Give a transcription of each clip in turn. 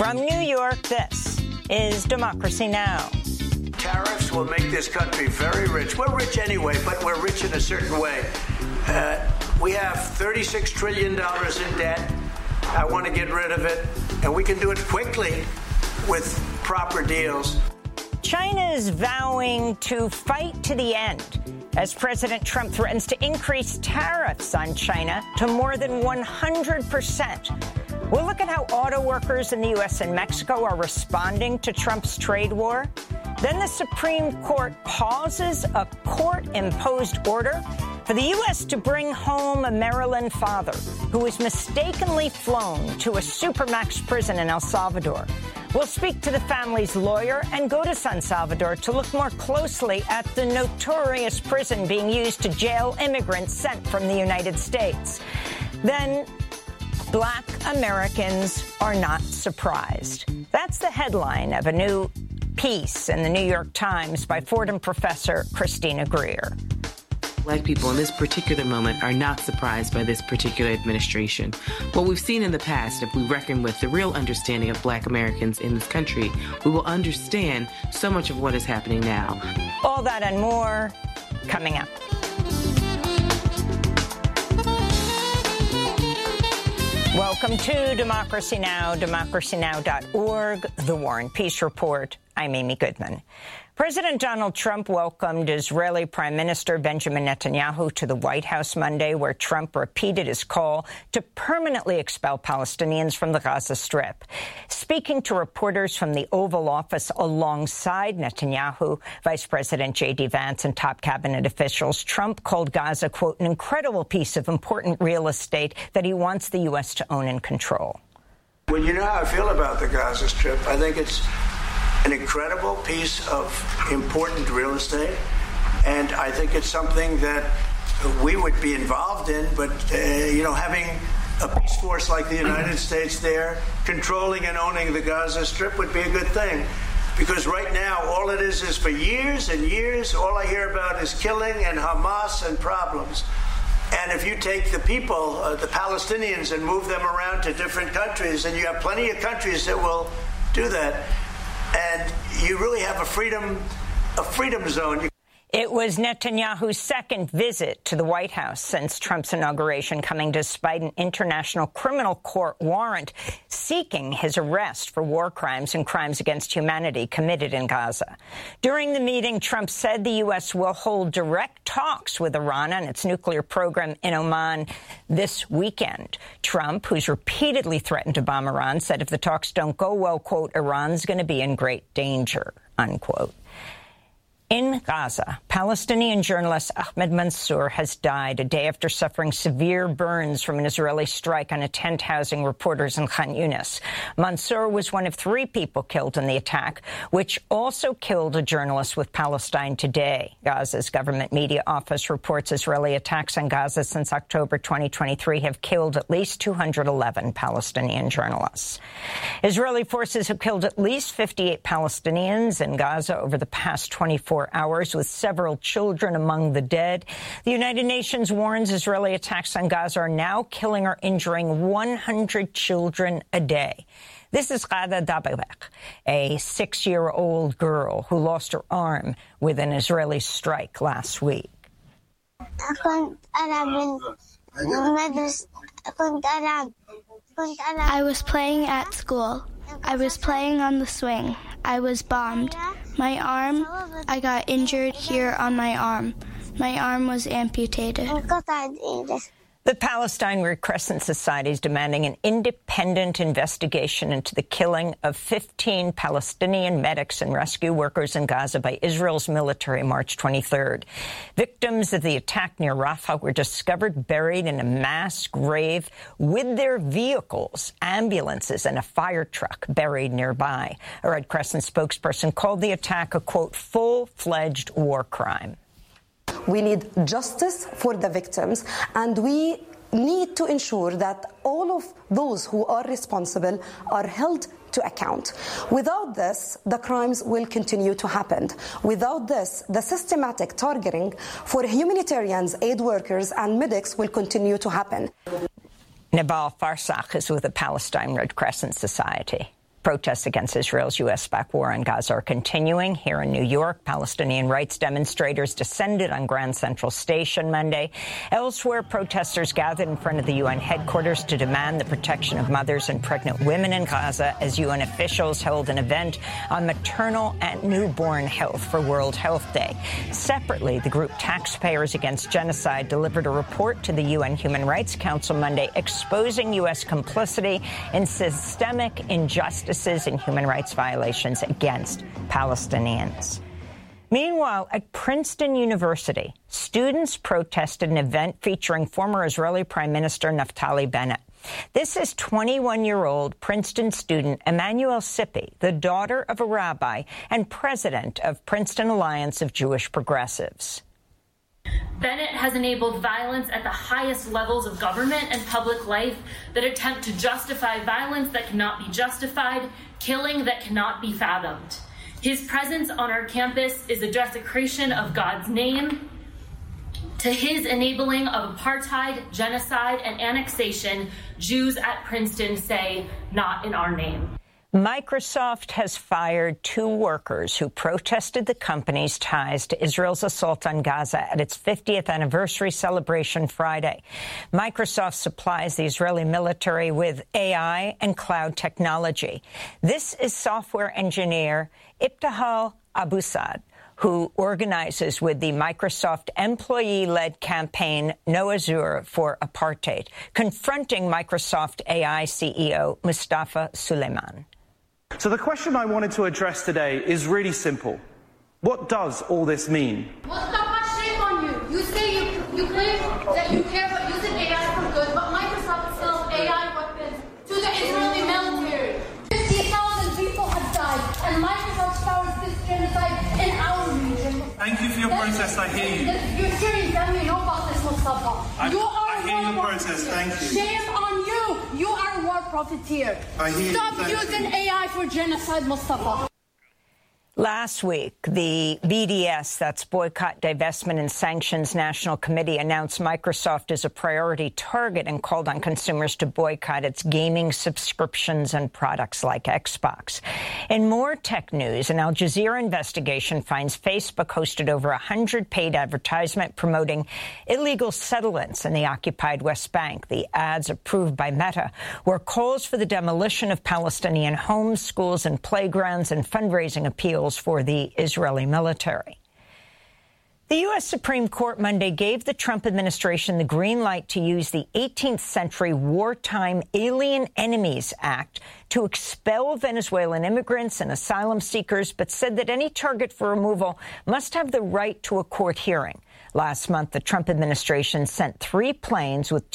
From New York, this is Democracy Now! Tariffs will make this country very rich. We're rich anyway, but we're rich in a certain way. We have $36 trillion in debt. I want to get rid of it, and we can do it quickly with proper deals. China is vowing to fight to the end as President Trump threatens to increase tariffs on China to more than 100%. We'll look at how auto workers in the U.S. and Mexico are responding to Trump's trade war. Then the Supreme Court pauses a court-imposed order for the U.S. to bring home a Maryland father who was mistakenly flown to a Supermax prison in El Salvador. We'll speak to the family's lawyer and go to San Salvador to look more closely at the notorious prison being used to jail immigrants sent from the United States. Then, Black Americans are not surprised. That's the headline of a new piece in the New York Times by Fordham professor Christina Greer. Black people in this particular moment are not surprised by this particular administration. What we've seen in the past, if we reckon with the real understanding of Black Americans in this country, we will understand so much of what is happening now. All that and more coming up. Welcome to Democracy Now!, democracynow.org, The War and Peace Report. I'm Amy Goodman. President Donald Trump welcomed Israeli Prime Minister Benjamin Netanyahu to the White House Monday, where Trump repeated his call to permanently expel Palestinians from the Gaza Strip. Speaking to reporters from the Oval Office alongside Netanyahu, Vice President J.D. Vance and top cabinet officials, Trump called Gaza, quote, an incredible piece of important real estate that he wants the U.S. to own and control. Well, you know how I feel about the Gaza Strip. I think it's an incredible piece of important real estate, and I think it's something that we would be involved in, but, having a peace force like the United States there, controlling and owning the Gaza Strip would be a good thing, because right now, all it is for years and years, all I hear about is killing and Hamas and problems. And if you take the people, the Palestinians, and move them around to different countries, and you have plenty of countries that will do that, and you really have a freedom zone. It was Netanyahu's second visit to the White House since Trump's inauguration, coming despite an international criminal court warrant seeking his arrest for war crimes and crimes against humanity committed in Gaza. During the meeting, Trump said the U.S. will hold direct talks with Iran on its nuclear program in Oman this weekend. Trump, who's repeatedly threatened to bomb Iran, said if the talks don't go well, quote, Iran's going to be in great danger, unquote. In Gaza, Palestinian journalist Ahmed Mansour has died a day after suffering severe burns from an Israeli strike on a tent housing reporters in Khan Yunis. Mansour was one of 3 people killed in the attack, which also killed a journalist with Palestine Today. Gaza's government media office reports Israeli attacks on Gaza since October 2023 have killed at least 211 Palestinian journalists. Israeli forces have killed at least 58 Palestinians in Gaza over the past 24 hours, with several children among the dead. The United Nations warns Israeli attacks on Gaza are now killing or injuring 100 children a day. This is Ghada Dabawek, a 6-year-old girl who lost her arm with an Israeli strike last week. I was playing at school. I was playing on the swing. I was bombed. My arm, I got injured here on my arm. My arm was amputated. The Palestine Red Crescent Society is demanding an independent investigation into the killing of 15 Palestinian medics and rescue workers in Gaza by Israel's military March 23rd. Victims of the attack near Rafah were discovered buried in a mass grave with their vehicles, ambulances, and a fire truck buried nearby. A Red Crescent spokesperson called the attack a, quote, full-fledged war crime. We need justice for the victims, and we need to ensure that all of those who are responsible are held to account. Without this, the crimes will continue to happen. Without this, the systematic targeting for humanitarians, aid workers, and medics will continue to happen. Nabal Farsakh is with the Palestine Red Crescent Society. Protests against Israel's U.S.-backed war on Gaza are continuing. Here in New York, Palestinian rights demonstrators descended on Grand Central Station Monday. Elsewhere, protesters gathered in front of the UN headquarters to demand the protection of mothers and pregnant women in Gaza as UN officials held an event on maternal and newborn health for World Health Day. Separately, the group Taxpayers Against Genocide delivered a report to the UN Human Rights Council Monday exposing U.S. complicity in systemic injustices and human rights violations against Palestinians. Meanwhile, at Princeton University, students protested an event featuring former Israeli Prime Minister Naftali Bennett. This is 21-year-old Princeton student Emmanuel Sippy, the daughter of a rabbi and president of Princeton Alliance of Jewish Progressives. Bennett has enabled violence at the highest levels of government and public life that attempt to justify violence that cannot be justified, killing that cannot be fathomed. His presence on our campus is a desecration of God's name. To his enabling of apartheid, genocide, and annexation, Jews at Princeton say, not in our name. Microsoft has fired 2 workers who protested the company's ties to Israel's assault on Gaza at its 50th anniversary celebration Friday. Microsoft supplies the Israeli military with AI and cloud technology. This is software engineer Ibtihal Abusad, who organizes with the Microsoft employee-led campaign No Azure for Apartheid, confronting Microsoft AI CEO Mustafa Suleyman. So the question I wanted to address today is really simple. What does all this mean? Mustafa, shame on you. You say you claim that you care about using AI for good, but Microsoft sells AI weapons to the Israeli military. 50,000 people have died, and Microsoft powers this genocide in our region. Thank you for your protest. I hear you. You're sure you tell me know about this, Mustafa. I hear your protest. Thank you. Shame on you. You are a war profiteer. I hear you. Stop using AI for genocide, Mustafa. Last week, the BDS, that's Boycott, Divestment and Sanctions National Committee, announced Microsoft as a priority target and called on consumers to boycott its gaming subscriptions and products like Xbox. In more tech news, an Al Jazeera investigation finds Facebook hosted over 100 paid advertisements promoting illegal settlements in the occupied West Bank. The ads, approved by Meta, were calls for the demolition of Palestinian homes, schools and playgrounds and fundraising appeals for the Israeli military. The U.S. Supreme Court Monday gave the Trump administration the green light to use the 18th century Wartime Alien Enemies Act to expel Venezuelan immigrants and asylum seekers, but said that any target for removal must have the right to a court hearing. Last month, the Trump administration sent 3 planes with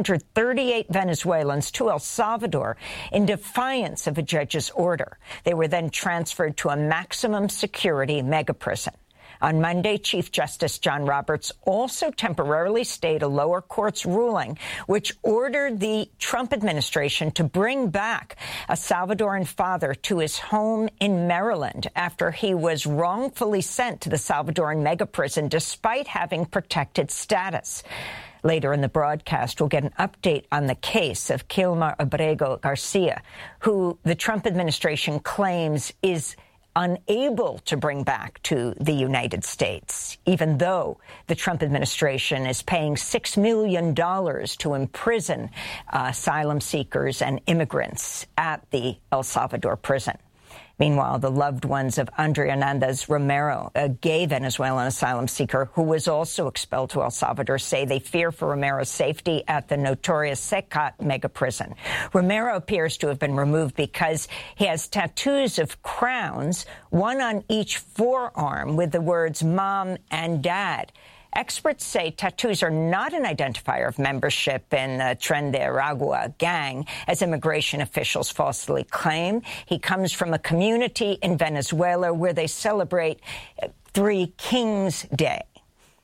238 Venezuelans to El Salvador in defiance of a judge's order. They were then transferred to a maximum security mega prison. On Monday, Chief Justice John Roberts also temporarily stayed a lower court's ruling, which ordered the Trump administration to bring back a Salvadoran father to his home in Maryland after he was wrongfully sent to the Salvadoran mega prison despite having protected status. Later in the broadcast, we'll get an update on the case of Kilmar Abrego Garcia, who the Trump administration claims is unable to bring back to the United States, even though the Trump administration is paying $6 million to imprison asylum seekers and immigrants at the El Salvador prison. Meanwhile, the loved ones of Andrea Hernandez Romero, a gay Venezuelan asylum seeker who was also expelled to El Salvador, say they fear for Romero's safety at the notorious Secat mega prison. Romero appears to have been removed because he has tattoos of crowns, one on each forearm with the words Mom and Dad. Experts say tattoos are not an identifier of membership in the Tren de Aragua gang, as immigration officials falsely claim. He comes from a community in Venezuela where they celebrate Three Kings Day.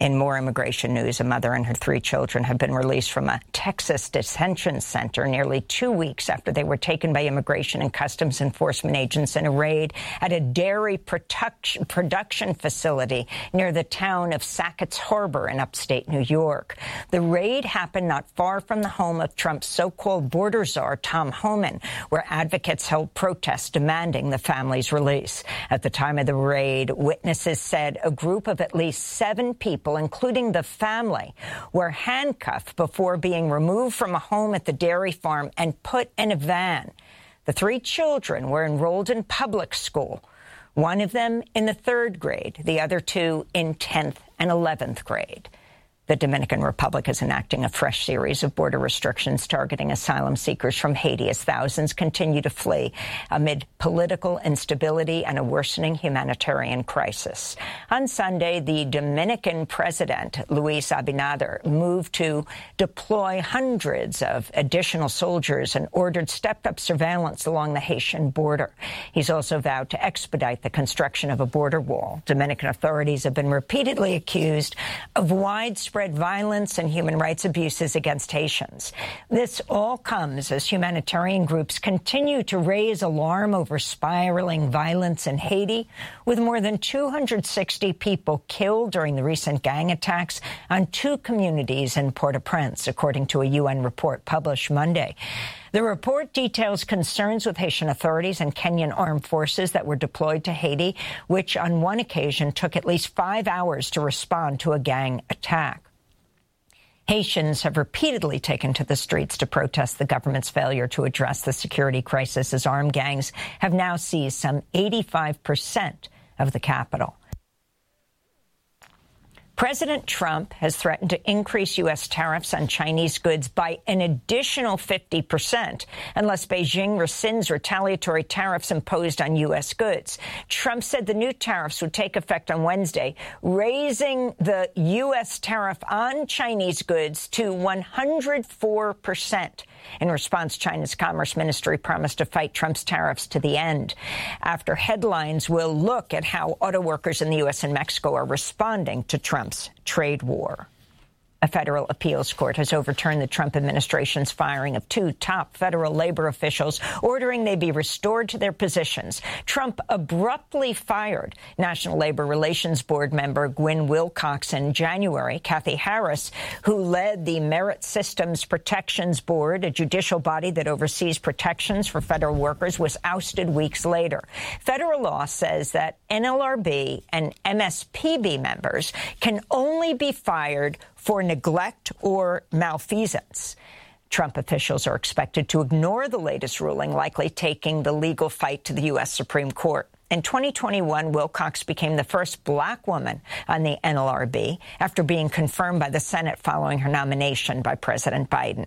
In more immigration news, a mother and her 3 children have been released from a Texas detention center nearly 2 weeks after they were taken by Immigration and Customs Enforcement agents in a raid at a dairy production facility near the town of Sackett's Harbor in upstate New York. The raid happened not far from the home of Trump's so-called border czar, Tom Homan, where advocates held protests demanding the family's release. At the time of the raid, witnesses said a group of at least 7 people, including the family, were handcuffed before being removed from a home at the dairy farm and put in a van. The 3 children were enrolled in public school, one of them in the 3rd grade, the other 2 in 10th and 11th grade. The Dominican Republic is enacting a fresh series of border restrictions targeting asylum seekers from Haiti as thousands continue to flee amid political instability and a worsening humanitarian crisis. On Sunday, the Dominican president, Luis Abinader, moved to deploy hundreds of additional soldiers and ordered stepped-up surveillance along the Haitian border. He's also vowed to expedite the construction of a border wall. Dominican authorities have been repeatedly accused of widespread violence and human rights abuses against Haitians. This all comes as humanitarian groups continue to raise alarm over spiraling violence in Haiti, with more than 260 people killed during the recent gang attacks on 2 communities in Port-au-Prince, according to a UN report published Monday. The report details concerns with Haitian authorities and Kenyan armed forces that were deployed to Haiti, which on one occasion took at least 5 hours to respond to a gang attack. Haitians have repeatedly taken to the streets to protest the government's failure to address the security crisis, as armed gangs have now seized some 85% of the capital. President Trump has threatened to increase U.S. tariffs on Chinese goods by an additional 50% unless Beijing rescinds retaliatory tariffs imposed on U.S. goods. Trump said the new tariffs would take effect on Wednesday, raising the U.S. tariff on Chinese goods to 104%. In response, China's Commerce Ministry promised to fight Trump's tariffs to the end. After headlines, we'll look at how auto workers in the U.S. and Mexico are responding to Trump's trade war. A federal appeals court has overturned the Trump administration's firing of 2 top federal labor officials, ordering they be restored to their positions. Trump abruptly fired National Labor Relations Board member Gwen Wilcox in January. Kathy Harris, who led the Merit Systems Protections Board, a judicial body that oversees protections for federal workers, was ousted weeks later. Federal law says that NLRB and MSPB members can only be fired for neglect or malfeasance. Trump officials are expected to ignore the latest ruling, likely taking the legal fight to the U.S. Supreme Court. In 2021, Wilcox became the first black woman on the NLRB after being confirmed by the Senate following her nomination by President Biden.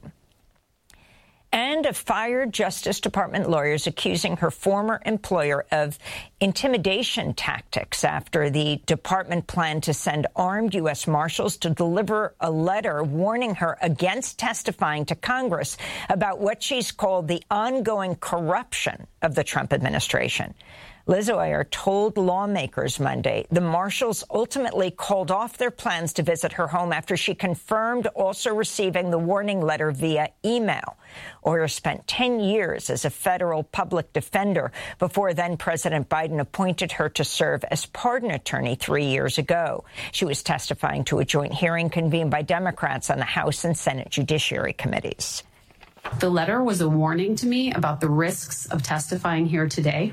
And of fired Justice Department lawyers accusing her former employer of intimidation tactics after the department planned to send armed U.S. Marshals to deliver a letter warning her against testifying to Congress about what she's called the ongoing corruption of the Trump administration. Liz Oyer told lawmakers Monday the Marshals ultimately called off their plans to visit her home after she confirmed also receiving the warning letter via email. Oyer spent 10 years as a federal public defender before then-President Biden appointed her to serve as pardon attorney 3 years ago. She was testifying to a joint hearing convened by Democrats on the House and Senate Judiciary Committees. The letter was a warning to me about the risks of testifying here today.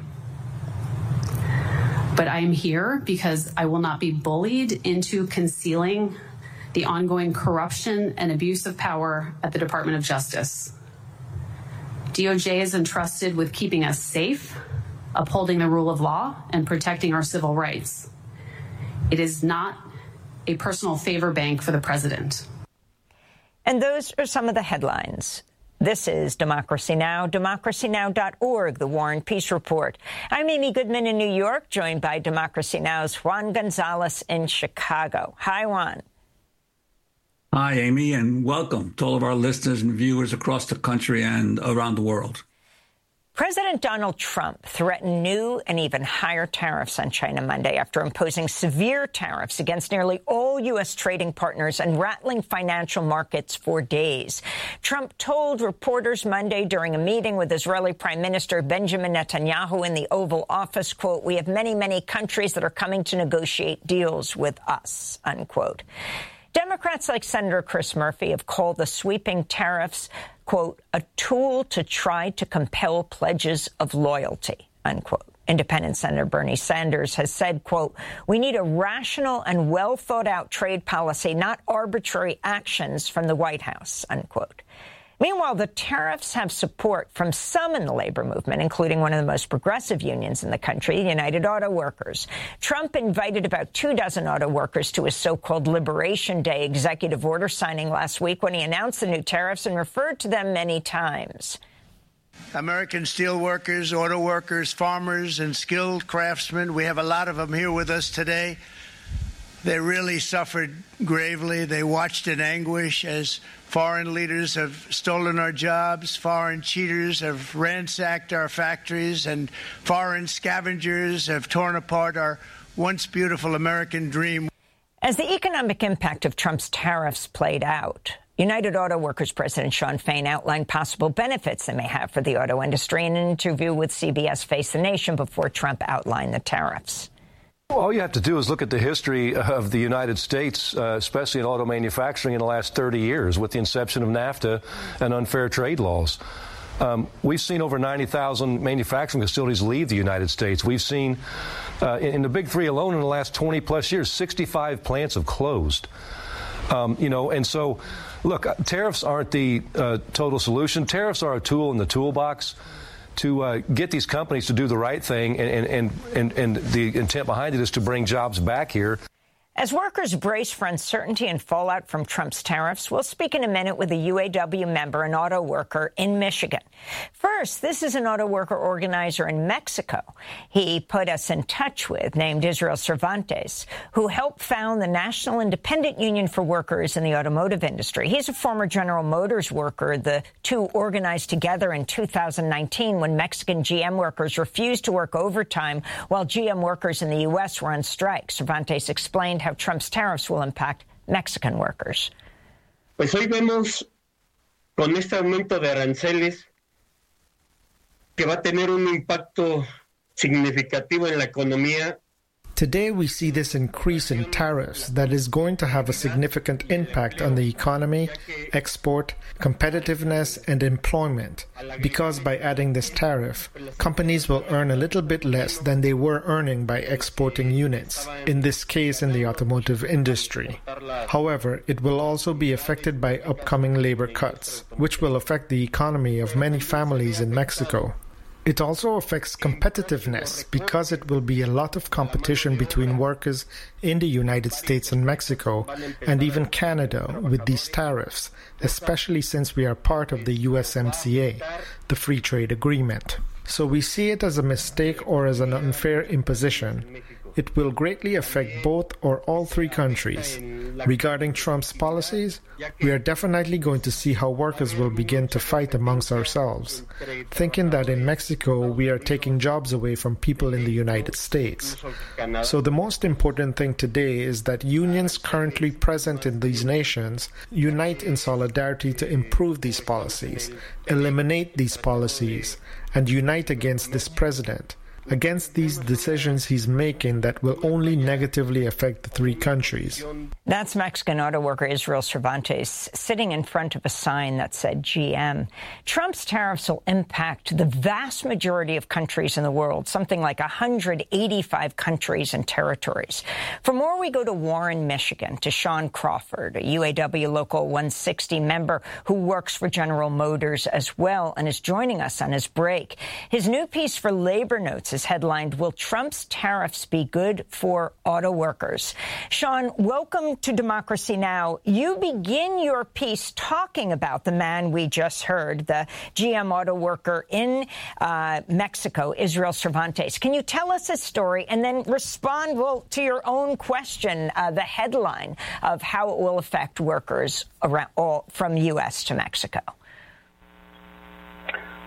But I am here because I will not be bullied into concealing the ongoing corruption and abuse of power at the Department of Justice. DOJ is entrusted with keeping us safe, upholding the rule of law, and protecting our civil rights. It is not a personal favor bank for the president. And those are some of the headlines. This is Democracy Now!, democracynow.org, The War and Peace Report. I'm Amy Goodman in New York, joined by Democracy Now!'s Juan Gonzalez in Chicago. Hi, Juan. Hi, Amy, and welcome to all of our listeners and viewers across the country and around the world. President Donald Trump threatened new and even higher tariffs on China Monday after imposing severe tariffs against nearly all U.S. trading partners and rattling financial markets for days. Trump told reporters Monday during a meeting with Israeli Prime Minister Benjamin Netanyahu in the Oval Office, quote, "We have many, many countries that are coming to negotiate deals with us," unquote. Democrats like Senator Chris Murphy have called the sweeping tariffs, quote, "a tool to try to compel pledges of loyalty," unquote. Independent Senator Bernie Sanders has said, quote, "We need a rational and well-thought-out trade policy, not arbitrary actions from the White House," unquote. Meanwhile, the tariffs have support from some in the labor movement, including one of the most progressive unions in the country, the United Auto Workers. Trump invited about 24 auto workers to his so-called Liberation Day executive order signing last week when he announced the new tariffs and referred to them many times. American steel workers, auto workers, farmers, and skilled craftsmen, we have a lot of them here with us today. They really suffered gravely. They watched in anguish as foreign leaders have stolen our jobs, foreign cheaters have ransacked our factories, and foreign scavengers have torn apart our once beautiful American dream. As the economic impact of Trump's tariffs played out, United Auto Workers President Shawn Fain outlined possible benefits they may have for the auto industry in an interview with CBS Face the Nation before Trump outlined the tariffs. All you have to do is look at the history of the United States, especially in auto manufacturing in the last 30 years with the inception of NAFTA and unfair trade laws. We've seen over 90,000 manufacturing facilities leave the United States. We've seen in the big three alone in the last 20 plus years, 65 plants have closed. And so, look, tariffs aren't the total solution. Tariffs are a tool in the toolbox to get these companies to do the right thing, and the intent behind it is to bring jobs back here. As workers brace for uncertainty and fallout from Trump's tariffs, we'll speak in a minute with a UAW member and auto worker in Michigan. First, this is an auto worker organizer in Mexico he put us in touch with, named Israel Cervantes, who helped found the National Independent Union for Workers in the automotive industry. He's a former General Motors worker. The two organized together in 2019 when Mexican GM workers refused to work overtime while GM workers in the U.S. were on strike. Cervantes explained how Trump's tariffs will impact Mexican workers. Pues hoy vemos con este aumento de aranceles que va a tener un impacto significativo en la economía. Today we see this increase in tariffs that is going to have a significant impact on the economy, export, competitiveness, and employment, because by adding this tariff, companies will earn a little bit less than they were earning by exporting units, in this case in the automotive industry. However, it will also be affected by upcoming labor cuts, which will affect the economy of many families in Mexico. It also affects competitiveness because it will be a lot of competition between workers in the United States and Mexico and even Canada with these tariffs, especially since we are part of the USMCA, the Free Trade Agreement. So we see it as a mistake or as an unfair imposition. It will greatly affect both or all three countries. Regarding Trump's policies, we are definitely going to see how workers will begin to fight amongst ourselves, thinking that in Mexico we are taking jobs away from people in the United States. So the most important thing today is that unions currently present in these nations unite in solidarity to improve these policies, eliminate these policies, and unite against this president, against these decisions he's making that will only negatively affect the three countries. That's Mexican auto worker Israel Cervantes sitting in front of a sign that said GM. Trump's tariffs will impact the vast majority of countries in the world, something like 185 countries and territories. For more, we go to Warren, Michigan, to Sean Crawford, a UAW Local 160 member who works for General Motors as well and is joining us on his break. His new piece for Labor Notes is headlined, "Will Trump's Tariffs Be Good for Auto Workers?" Sean, welcome to Democracy Now! You begin your piece talking about the man we just heard, the GM auto worker in Mexico, Israel Cervantes. Can you tell us his story and then respond, to your own question, the headline of how it will affect workers around, from U.S. to Mexico?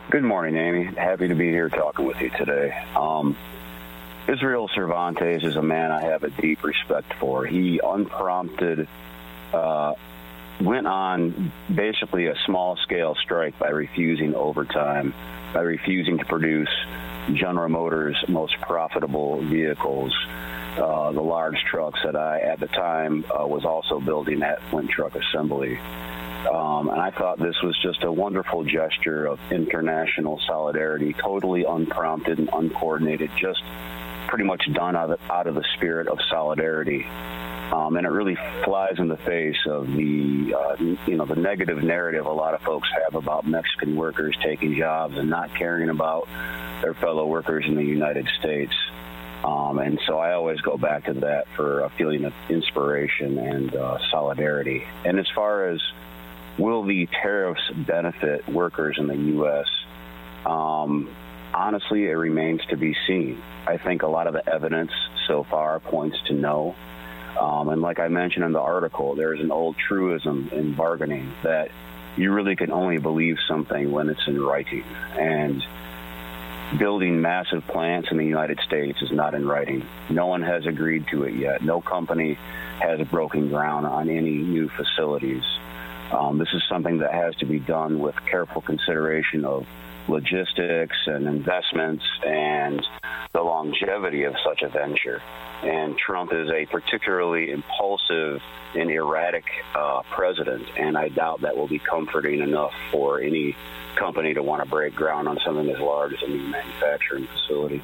Good morning, Amy. Happy to be here talking with you today. Israel Cervantes is a man I have a deep respect for. He unprompted went on basically a small-scale strike by refusing overtime, by refusing to produce General Motors' most profitable vehicles, the large trucks that I, at the time, was also building at Flint Truck Assembly. And I thought this was just a wonderful gesture of international solidarity, totally unprompted and uncoordinated, just pretty much done out of the spirit of solidarity. And it really flies in the face of the negative narrative a lot of folks have about Mexican workers taking jobs and not caring about their fellow workers in the United States. And so I always go back to that for a feeling of inspiration and solidarity. And as far as will the tariffs benefit workers in the U.S., honestly, it remains to be seen. I think a lot of the evidence so far points to no. And like I mentioned in the article, there's an old truism in bargaining that you really can only believe something when it's in writing. And building massive plants in the United States is not in writing. No one has agreed to it yet. No company has broken ground on any new facilities. This is something that has to be done with careful consideration of logistics and investments and the longevity of such a venture. And Trump is a particularly impulsive and erratic president, and I doubt that will be comforting enough for any company to want to break ground on something as large as a new manufacturing facility.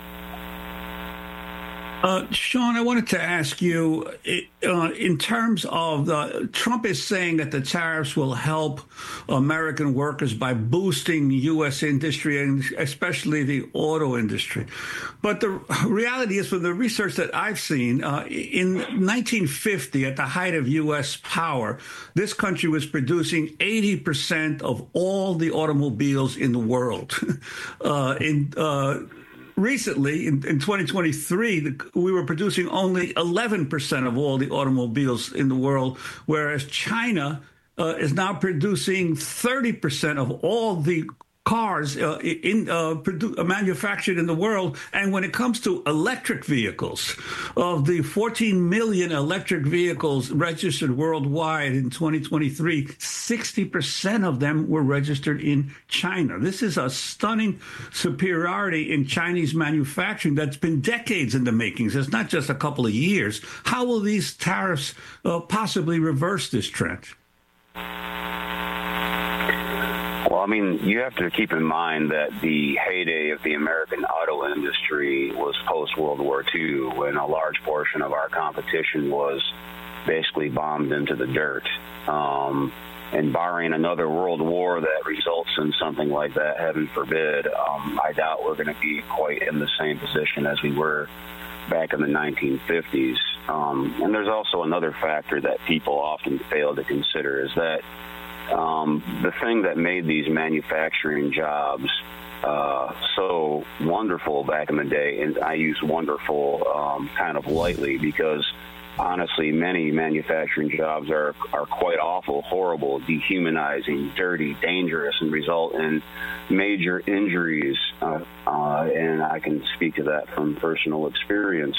Sean, I wanted to ask you, in terms of Trump is saying that the tariffs will help American workers by boosting U.S. industry and especially the auto industry. But the reality is, from the research that I've seen, in 1950, at the height of U.S. power, this country was producing 80% of all the automobiles in the world. Recently, in 2023, we were producing only 11% of all the automobiles in the world, whereas China is now producing 30% of all the cars manufactured in the world. And when it comes to electric vehicles, of the 14 million electric vehicles registered worldwide in 2023, 60% of them were registered in China. This is a stunning superiority in Chinese manufacturing that's been decades in the makings. It's not just a couple of years. How will these tariffs possibly reverse this trend? Well, I mean, you have to keep in mind that the heyday of the American auto industry was post-World War II, when a large portion of our competition was basically bombed into the dirt. And barring another world war that results in something like that, heaven forbid, I doubt we're going to be quite in the same position as we were back in the 1950s. And there's also another factor that people often fail to consider, is that the thing that made these manufacturing jobs so wonderful back in the day, and I use wonderful kind of lightly, because honestly, many manufacturing jobs are quite awful, horrible, dehumanizing, dirty, dangerous, and result in major injuries. And I can speak to that from personal experience.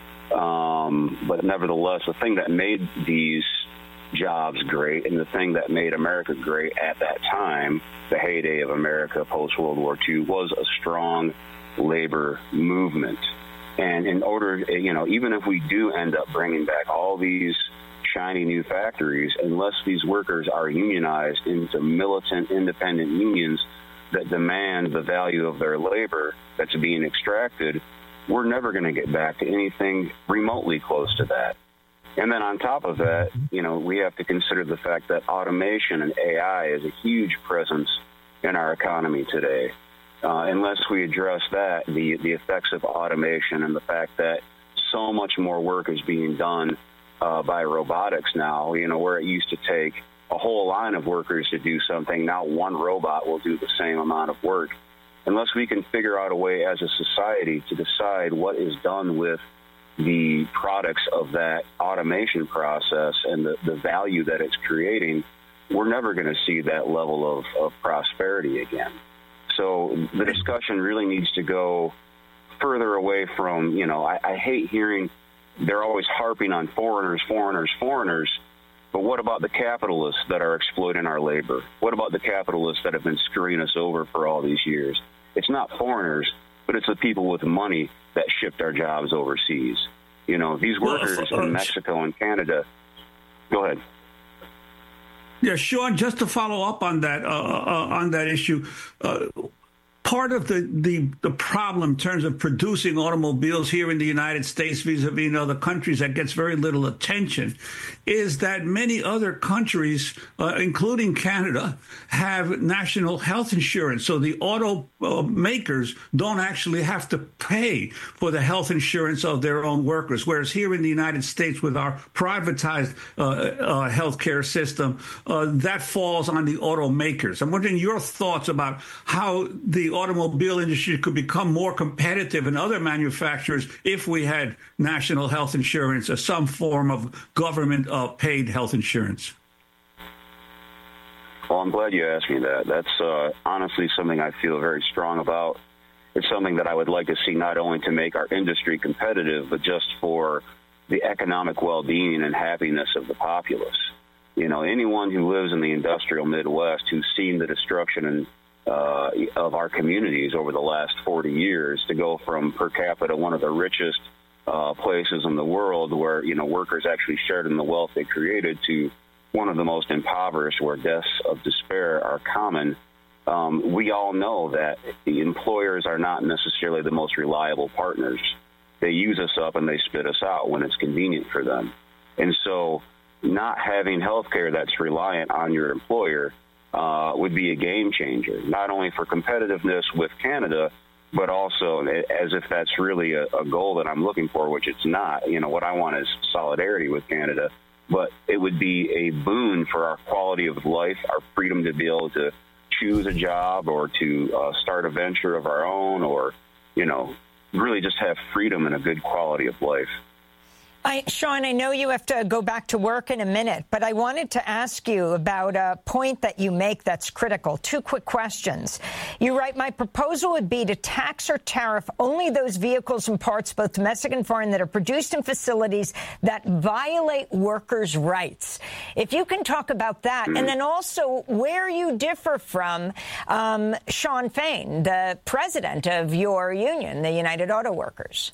But nevertheless, the thing that made these jobs great, and the thing that made America great at that time, the heyday of America post-World War II, was a strong labor movement. And in order, even if we do end up bringing back all these shiny new factories, unless these workers are unionized into militant independent unions that demand the value of their labor that's being extracted, we're never going to get back to anything remotely close to that. And then on top of that, we have to consider the fact that automation and AI is a huge presence in our economy today. Unless we address that, the effects of automation and the fact that so much more work is being done by robotics now, where it used to take a whole line of workers to do something, now one robot will do the same amount of work. Unless we can figure out a way as a society to decide what is done with the products of that automation process and the value that it's creating, we're never going to see that level of prosperity again. so the discussion really needs to go further away from, I hate hearing they're always harping on foreigners. But what about the capitalists that are exploiting our labor? What about the capitalists that have been screwing us over for all these years? It's not foreigners, but it's the people with money that shipped our jobs overseas. These workers in Mexico and Canada. Go ahead. Yeah, Sean, just to follow up on that issue, part of the problem in terms of producing automobiles here in the United States vis-a-vis other countries that gets very little attention is that many other countries, including Canada, have national health insurance. So the automakers don't actually have to pay for the health insurance of their own workers, whereas here in the United States with our privatized healthcare system, that falls on the automakers. I'm wondering your thoughts about how the automobile industry could become more competitive than other manufacturers if we had national health insurance or some form of government paid health insurance. Well, I'm glad you asked me that. That's honestly something I feel very strong about. It's something that I would like to see not only to make our industry competitive, but just for the economic well-being and happiness of the populace. Anyone who lives in the industrial Midwest who's seen the destruction of our communities over the last 40 years to go from per capita one of the richest places in the world where, workers actually shared in the wealth they created to one of the most impoverished where deaths of despair are common. We all know that the employers are not necessarily the most reliable partners. They use us up and they spit us out when it's convenient for them. And so not having health care that's reliant on your employer would be a game changer, not only for competitiveness with Canada, but also as if that's really a goal that I'm looking for, which it's not. What I want is solidarity with Canada, but it would be a boon for our quality of life, our freedom to be able to choose a job or to start a venture of our own or, really just have freedom and a good quality of life. Sean, I know you have to go back to work in a minute, but I wanted to ask you about a point that you make that's critical. 2 quick questions. You write, my proposal would be to tax or tariff only those vehicles and parts, both domestic and foreign, that are produced in facilities that violate workers' rights. If you can talk about that, and then also where you differ from Shawn Fain, the president of your union, the United Auto Workers.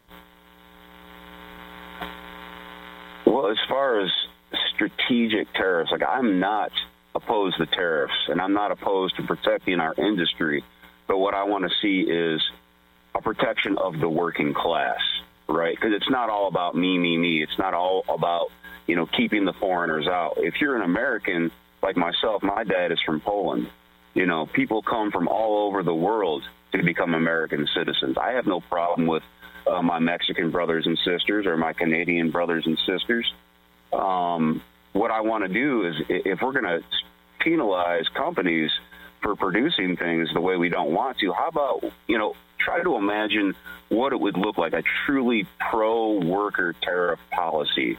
Well, as far as strategic tariffs, I'm not opposed to tariffs, and I'm not opposed to protecting our industry. But what I want to see is a protection of the working class, right? Because it's not all about me. It's not all about, keeping the foreigners out. If you're an American like myself, my dad is from Poland. People come from all over the world to become American citizens. I have no problem with my Mexican brothers and sisters or my Canadian brothers and sisters. What I want to do is if we're going to penalize companies for producing things the way we don't want to, how about, try to imagine what it would look like, a truly pro-worker tariff policy.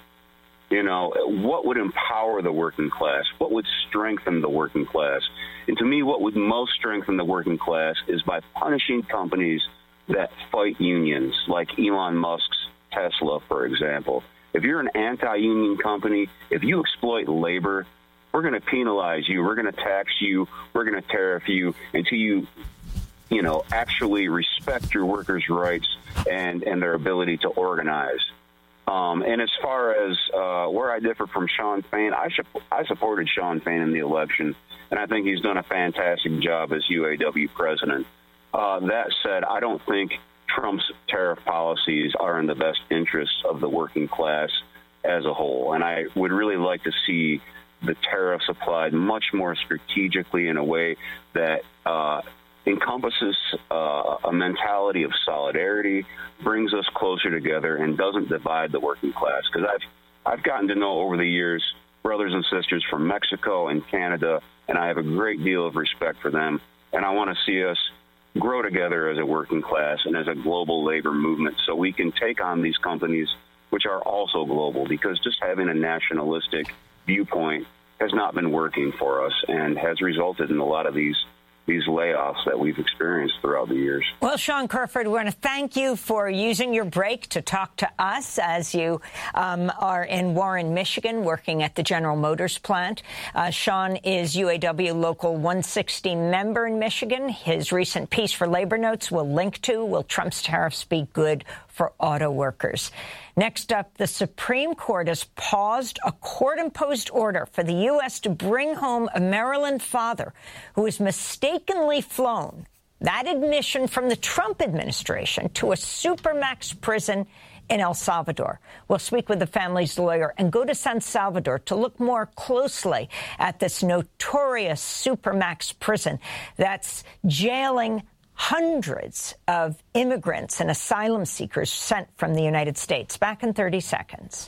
What would empower the working class? What would strengthen the working class? And to me, what would most strengthen the working class is by punishing companies that fight unions, like Elon Musk's Tesla, for example. If you're an anti-union company, if you exploit labor, we're going to penalize you, we're going to tax you, we're going to tariff you until you, actually respect your workers' rights and their ability to organize. And as far as where I differ from Shawn Fain, I supported Shawn Fain in the election, and I think he's done a fantastic job as UAW president. That said, I don't think Trump's tariff policies are in the best interests of the working class as a whole. And I would really like to see the tariffs applied much more strategically in a way that encompasses a mentality of solidarity, brings us closer together, and doesn't divide the working class. Because I've gotten to know over the years brothers and sisters from Mexico and Canada, and I have a great deal of respect for them. And I want to see us grow together as a working class and as a global labor movement so we can take on these companies, which are also global, because just having a nationalistic viewpoint has not been working for us and has resulted in a lot of these these layoffs that we've experienced throughout the years. Well, Sean Kerford, we want to thank you for using your break to talk to us as you are in Warren, Michigan, working at the General Motors plant. Sean is UAW Local 160 member in Michigan. His recent piece for Labor Notes we'll link to, Will Trump's Tariffs Be Good for Auto Workers? Next up, the Supreme Court has paused a court-imposed order for the U.S. to bring home a Maryland father who was mistakenly flown, that admission from the Trump administration, to a Supermax prison in El Salvador. We'll speak with the family's lawyer and go to San Salvador to look more closely at this notorious Supermax prison that's jailing hundreds of immigrants and asylum seekers sent from the United States. Back in 30 seconds.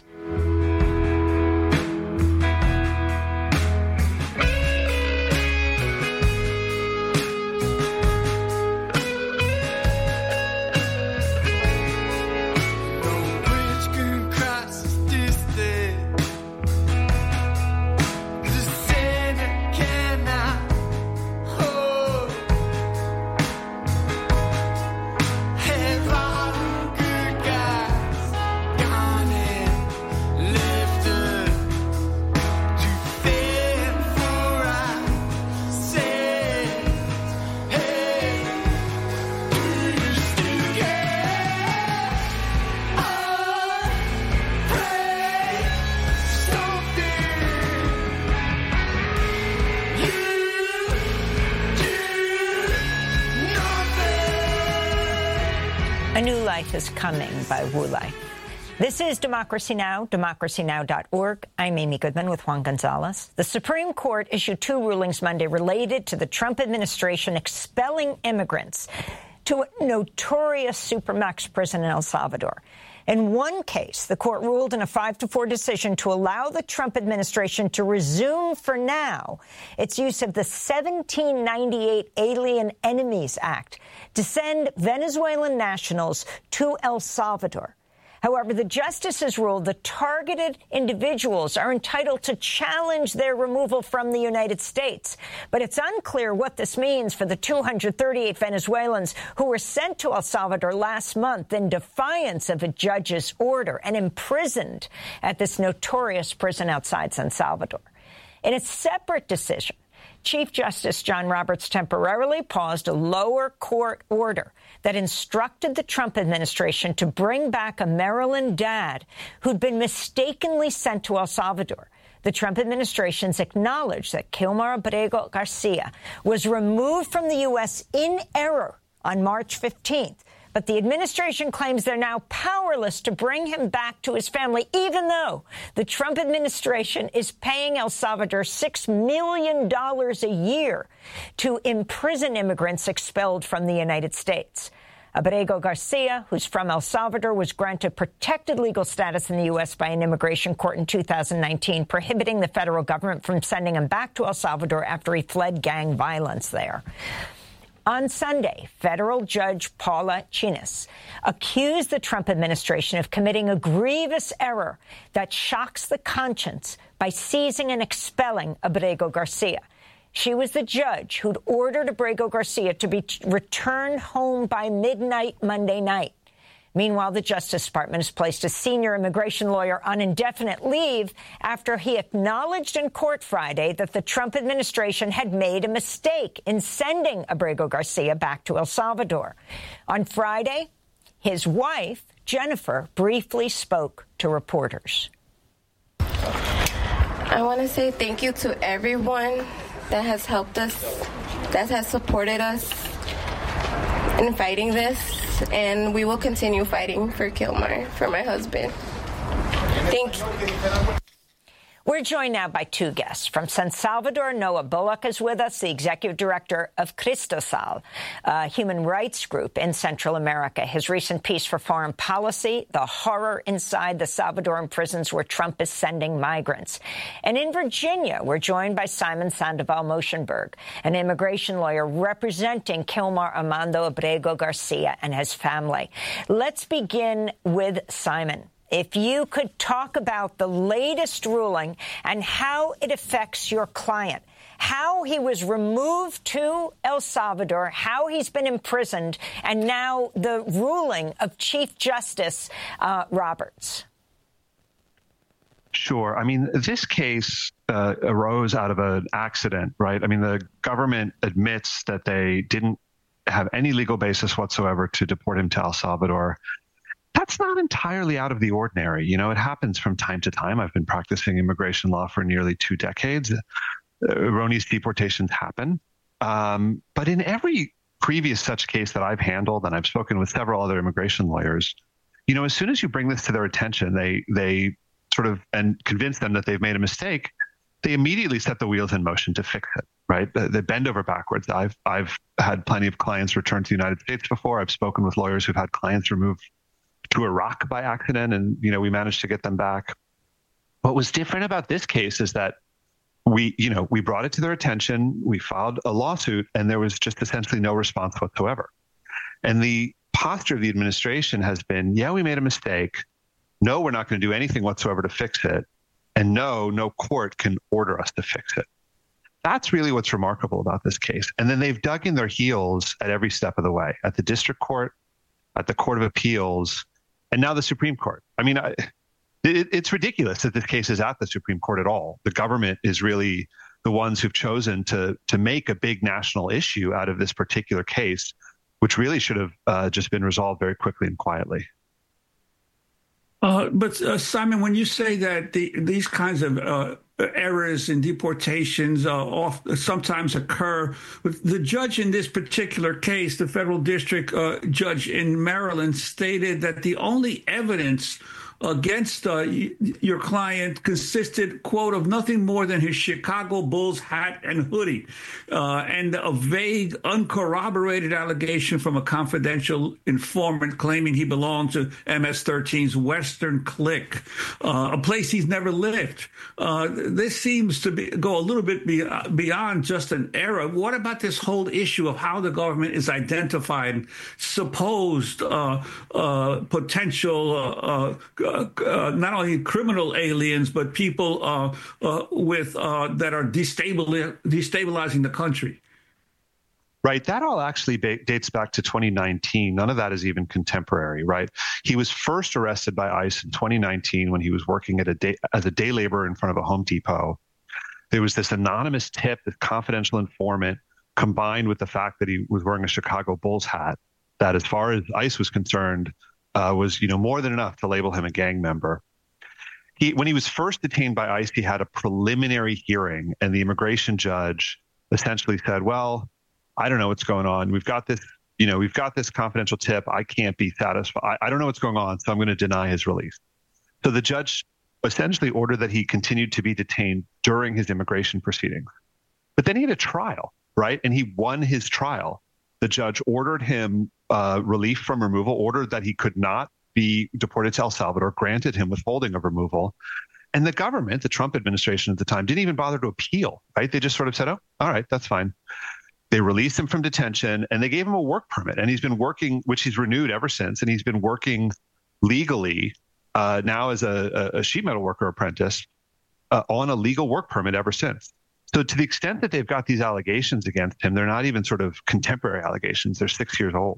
A New Life is Coming by Wu Lai. This is Democracy Now!, democracynow.org. I'm Amy Goodman with Juan Gonzalez. The Supreme Court issued two rulings Monday related to the Trump administration expelling immigrants to a notorious Supermax prison in El Salvador. In one case, the court ruled in a 5-4 decision to allow the Trump administration to resume for now its use of the 1798 Alien Enemies Act to send Venezuelan nationals to El Salvador. However, the justices ruled the targeted individuals are entitled to challenge their removal from the United States. But it's unclear what this means for the 238 Venezuelans who were sent to El Salvador last month in defiance of a judge's order and imprisoned at this notorious prison outside San Salvador. In a separate decision, Chief Justice John Roberts temporarily paused a lower court order that instructed the Trump administration to bring back a Maryland dad who'd been mistakenly sent to El Salvador. The Trump administration's acknowledged that Kilmar Abrego Garcia was removed from the U.S. in error on March 15th. But the administration claims they're now powerless to bring him back to his family, even though the Trump administration is paying El Salvador $6 million a year to imprison immigrants expelled from the United States. Abrego Garcia, who's from El Salvador, was granted protected legal status in the U.S. by an immigration court in 2019, prohibiting the federal government from sending him back to El Salvador after he fled gang violence there. On Sunday, federal judge Paula Chinas accused the Trump administration of committing a grievous error that shocks the conscience by seizing and expelling Abrego Garcia. She was the judge who'd ordered Abrego Garcia to be returned home by midnight Monday night. Meanwhile, the Justice Department has placed a senior immigration lawyer on indefinite leave after he acknowledged in court Friday that the Trump administration had made a mistake in sending Abrego Garcia back to El Salvador. On Friday, his wife, Jennifer, briefly spoke to reporters. I want to say thank you to everyone that has helped us, that has supported us in fighting this. And we will continue fighting for Kilmar, for my husband. Thank you. We're joined now by two guests. From San Salvador, Noah Bullock is with us, the executive director of Cristosal, a human rights group in Central America. His recent piece for Foreign Policy, The Horror Inside the Salvadoran Prisons Where Trump is Sending Migrants. And in Virginia, we're joined by Simon Sandoval Moshenberg, an immigration lawyer representing Kilmar Armando Abrego Garcia and his family. Let's begin with Simon. if you could talk about the latest ruling and how it affects your client, how he was removed to El Salvador, how he's been imprisoned, and now the ruling of Chief Justice Roberts. Sure. I mean, this case arose out of an accident, right? I mean, the government admits that they didn't have any legal basis whatsoever to deport him to El Salvador. That's not entirely out of the ordinary. You know, it happens from time to time. I've been practicing immigration law for nearly 2 decades. Erroneous deportations happen. But in every previous such case that I've handled, and I've spoken with several other immigration lawyers, you know, as soon as you bring this to their attention, they sort of, and convince them that they've made a mistake, they immediately set the wheels in motion to fix it, right? They bend over backwards. I've had plenty of clients return to the United States before. I've spoken with lawyers who've had clients removed to Iraq by accident, and, you know, we managed to get them back. What was different about this case is that we brought it to their attention, we filed a lawsuit, and there was just essentially no response whatsoever. And the posture of the administration has been, yeah, we made a mistake. No, we're not going to do anything whatsoever to fix it. And no court can order us to fix it. That's really what's remarkable about this case. And then they've dug in their heels at every step of the way, at the district court, at the Court of Appeals, and now the Supreme Court. I mean, it's ridiculous that this case is at the Supreme Court at all. The government is really the ones who've chosen to make a big national issue out of this particular case, which really should have just been resolved very quickly and quietly. But Simon, when you say that these kinds of errors in deportations sometimes occur, the judge in this particular case, the federal district judge in Maryland, stated that the only evidence against your client consisted, quote, of nothing more than his Chicago Bulls hat and hoodie, and a vague, uncorroborated allegation from a confidential informant claiming he belonged to MS-13's Western Clique, a place he's never lived. This seems to go a little bit beyond just an error. What about this whole issue of how the government is identifying supposed potential not only criminal aliens, but people with that are destabilizing the country? Right. That all actually dates back to 2019. None of that is even contemporary, right? He was first arrested by ICE in 2019 when he was working as a day laborer in front of a Home Depot. There was this anonymous tip, this confidential informant, combined with the fact that he was wearing a Chicago Bulls hat, that as far as ICE was concerned, was, more than enough to label him a gang member. When he was first detained by ICE, he had a preliminary hearing, and the immigration judge essentially said, well, I don't know what's going on. We've got this confidential tip. I can't be satisfied. I don't know what's going on, so I'm going to deny his release. So the judge essentially ordered that he continued to be detained during his immigration proceedings. But then he had a trial, right? And he won his trial. The judge ordered him relief from removal, ordered that he could not be deported to El Salvador, granted him withholding of removal. And the government, the Trump administration at the time, didn't even bother to appeal, right? They just sort of said, oh, all right, that's fine. They released him from detention and they gave him a work permit. And he's been working, which he's renewed ever since. And he's been working legally now as a sheet metal worker apprentice on a legal work permit ever since. So to the extent that they've got these allegations against him, they're not even sort of contemporary allegations. They're 6 years old.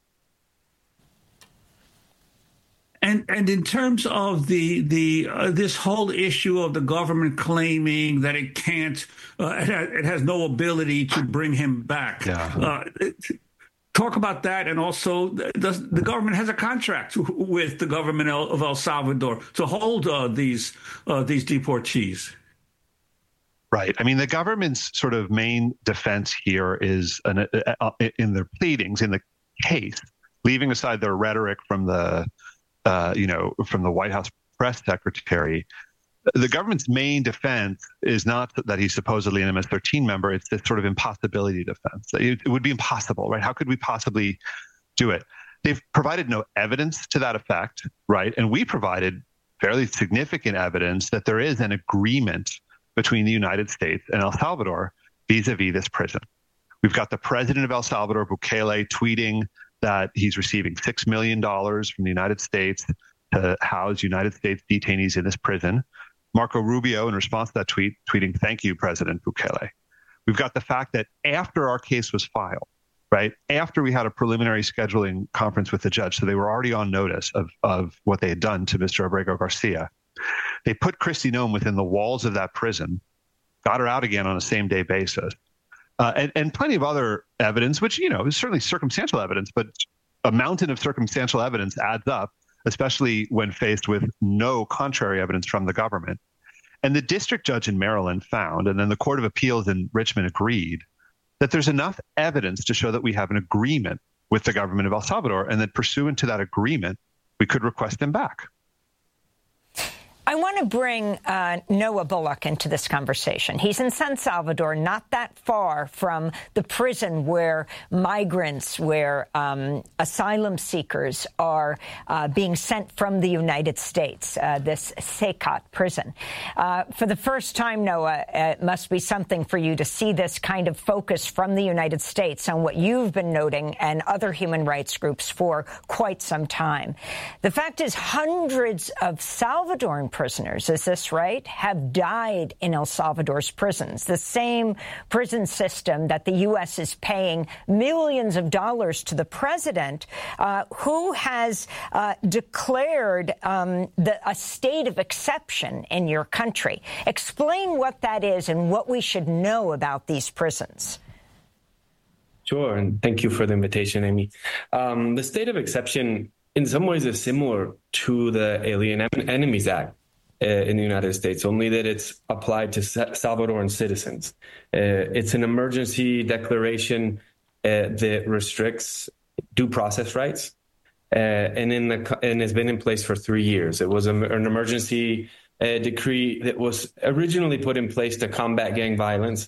And in terms of this whole issue of the government claiming that it can't, it has no ability to bring him back. Yeah. Talk about that, and also the government has a contract with the government of El Salvador to hold these deportees. Right. I mean, the government's sort of main defense here is in their pleadings, in the case, leaving aside their rhetoric from the White House press secretary. The government's main defense is not that he's supposedly an MS-13 member. It's this sort of impossibility defense. It would be impossible, right? How could we possibly do it? They've provided no evidence to that effect, right? And we provided fairly significant evidence that there is an agreement between the United States and El Salvador vis-a-vis this prison. We've got the president of El Salvador, Bukele, tweeting that he's receiving $6 million from the United States to house United States detainees in this prison. Marco Rubio, in response to that tweet, tweeting, "Thank you, President Bukele." We've got the fact that after our case was filed, right, after we had a preliminary scheduling conference with the judge, so they were already on notice of what they had done to Mr. Abrego Garcia, they put Kristi Noem within the walls of that prison, got her out again on a same-day basis, and plenty of other evidence, which, is certainly circumstantial evidence, but a mountain of circumstantial evidence adds up, especially when faced with no contrary evidence from the government. And the district judge in Maryland found, and then the Court of Appeals in Richmond agreed, that there's enough evidence to show that we have an agreement with the government of El Salvador, and that pursuant to that agreement, we could request them back. I want to bring Noah Bullock into this conversation. He's in San Salvador, not that far from the prison where migrants, where asylum seekers are being sent from the United States, this SECOT prison. For the first time, Noah, it must be something for you to see this kind of focus from the United States on what you've been noting and other human rights groups for quite some time. The fact is, hundreds of Salvadoran prisoners, is this right, have died in El Salvador's prisons, the same prison system that the U.S. is paying millions of dollars to the president, who has declared a state of exception in your country. Explain what that is and what we should know about these prisons. Sure, and thank you for the invitation, Amy. The state of exception in some ways is similar to the Alien Enemies Act in the United States, only that it's applied to Salvadoran citizens. It's an emergency declaration that restricts due process rights, and has been in place for 3 years. It was an emergency decree that was originally put in place to combat gang violence,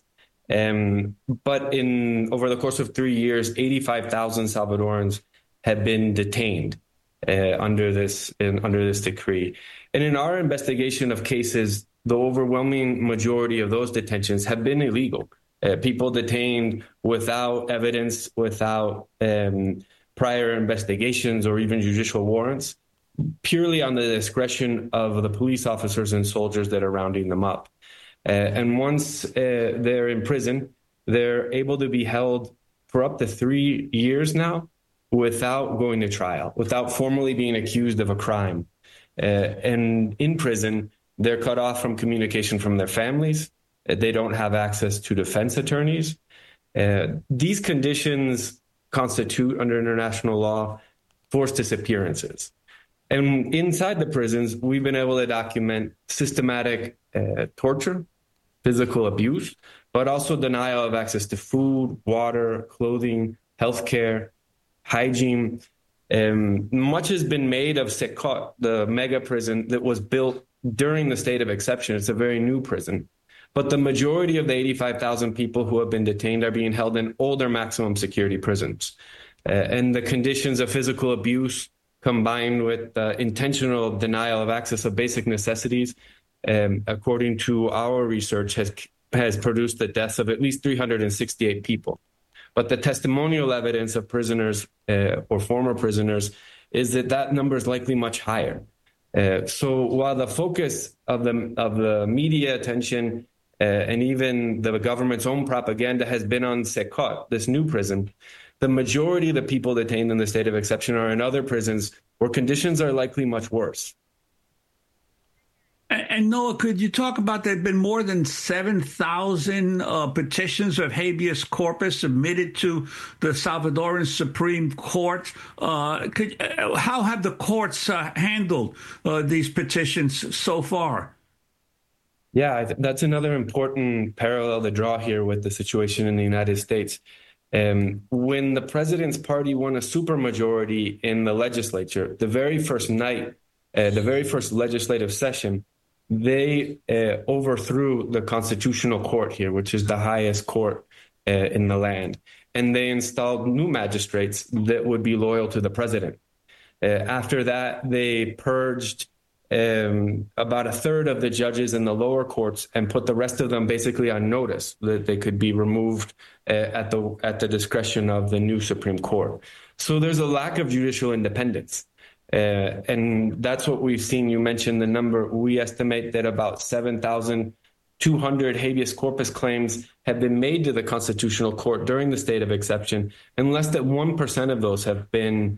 but over the course of 3 years, 85,000 Salvadorans have been detained under this decree. And in our investigation of cases, the overwhelming majority of those detentions have been illegal. People detained without evidence, without prior investigations or even judicial warrants, purely on the discretion of the police officers and soldiers that are rounding them up. And once they're in prison, they're able to be held for up to 3 years now without going to trial, without formally being accused of a crime. And in prison, they're cut off from communication from their families. They don't have access to defense attorneys. These conditions constitute, under international law, forced disappearances. And inside the prisons, we've been able to document systematic torture, physical abuse, but also denial of access to food, water, clothing, healthcare, hygiene. Much has been made of SECOT, the mega prison that was built during the state of exception. It's a very new prison. But the majority of the 85,000 people who have been detained are being held in older maximum security prisons. And the conditions of physical abuse combined with intentional denial of access of basic necessities, according to our research, has produced the deaths of at least 368 people. But the testimonial evidence of prisoners or former prisoners is that number is likely much higher. So while the focus of the media attention and even the government's own propaganda has been on SECOT, this new prison, the majority of the people detained in the state of exception are in other prisons where conditions are likely much worse. And Noah, could you talk about there have been more than 7,000 petitions of habeas corpus submitted to the Salvadoran Supreme Court? How have the courts handled these petitions so far? Yeah, that's another important parallel to draw here with the situation in the United States. When the president's party won a supermajority in the legislature, the very first night, the very first legislative session, they overthrew the constitutional court here, which is the highest court in the land. And they installed new magistrates that would be loyal to the president. After that, they purged about a third of the judges in the lower courts and put the rest of them basically on notice that they could be removed at the discretion of the new Supreme Court. So there's a lack of judicial independence. And that's what we've seen. You mentioned the number. We estimate that about 7,200 habeas corpus claims have been made to the Constitutional Court during the state of exception, and less than 1% of those have been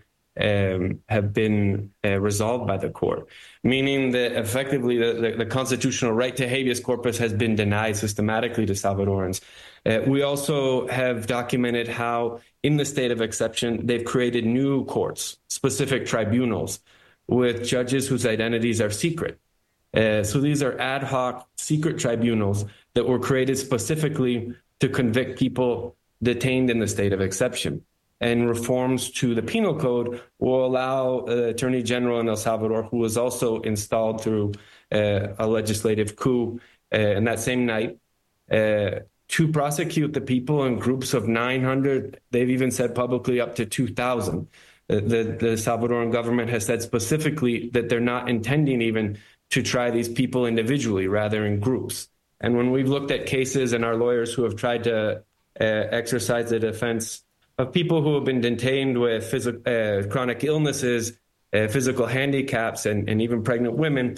resolved by the court, meaning that effectively the constitutional right to habeas corpus has been denied systematically to Salvadorans. We also have documented how in the state of exception, they've created new courts, specific tribunals with judges whose identities are secret. So these are ad hoc secret tribunals that were created specifically to convict people detained in the state of exception. And reforms to the penal code will allow the Attorney General in El Salvador, who was also installed through a legislative coup in that same night, to prosecute the people in groups of 900. They've even said publicly up to 2,000. The Salvadoran government has said specifically that they're not intending even to try these people individually, rather in groups. And when we've looked at cases and our lawyers who have tried to exercise the defense of people who have been detained with chronic illnesses, physical handicaps, and even pregnant women,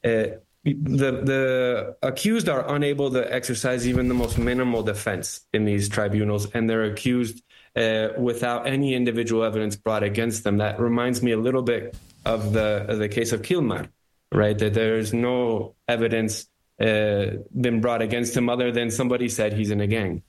the accused are unable to exercise even the most minimal defense in these tribunals, and they're accused without any individual evidence brought against them. That reminds me a little bit of the case of Kilmar, right? That there's no evidence been brought against him other than somebody said he's in a gang.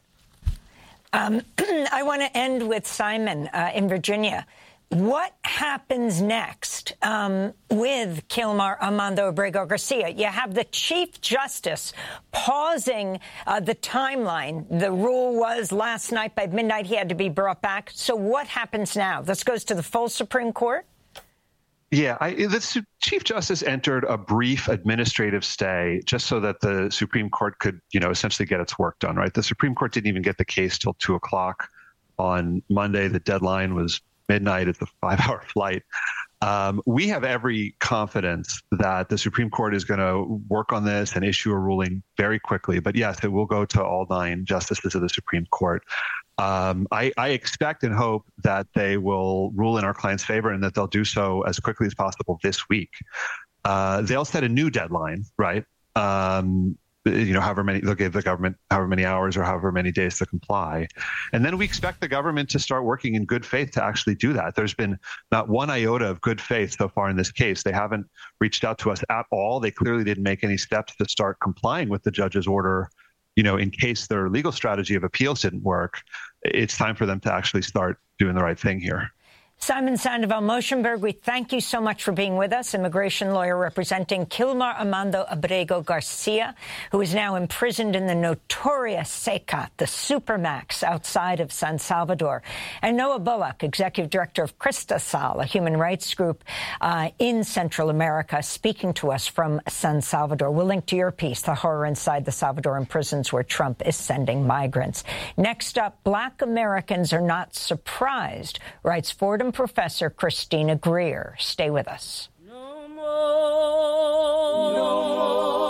I want to end with Simon in Virginia. What happens next with Kilmar Armando Abrego Garcia? You have the Chief Justice pausing the timeline. The rule was last night by midnight he had to be brought back. So what happens now? This goes to the full Supreme Court? Yeah, the Chief Justice entered a brief administrative stay just so that the Supreme Court could, essentially get its work done, right? The Supreme Court didn't even get the case till 2 o'clock on Monday. The deadline was midnight. It's a 5-hour flight. We have every confidence that the Supreme Court is going to work on this and issue a ruling very quickly. But yes, it will go to all 9 justices of the Supreme Court. I expect and hope that they will rule in our client's favor and that they'll do so as quickly as possible this week. They'll set a new deadline, right? They'll give the government however many hours or however many days to comply. And then we expect the government to start working in good faith to actually do that. There's been not one iota of good faith so far in this case. They haven't reached out to us at all. They clearly didn't make any steps to start complying with the judge's order. In case their legal strategy of appeals didn't work, it's time for them to actually start doing the right thing here. Simon Sandoval Moshenberg, we thank you so much for being with us. Immigration lawyer representing Kilmar Armando Abrego Garcia, who is now imprisoned in the notorious CECAT, the Supermax outside of San Salvador. And Noah Bullock, executive director of Cristasal, a human rights group in Central America, speaking to us from San Salvador. We'll link to your piece, The Horror Inside the Salvadoran Prisons, where Trump is sending migrants. Next up, Black Americans are not surprised, writes Fordham professor Christina Greer. Stay with us. No more, no more.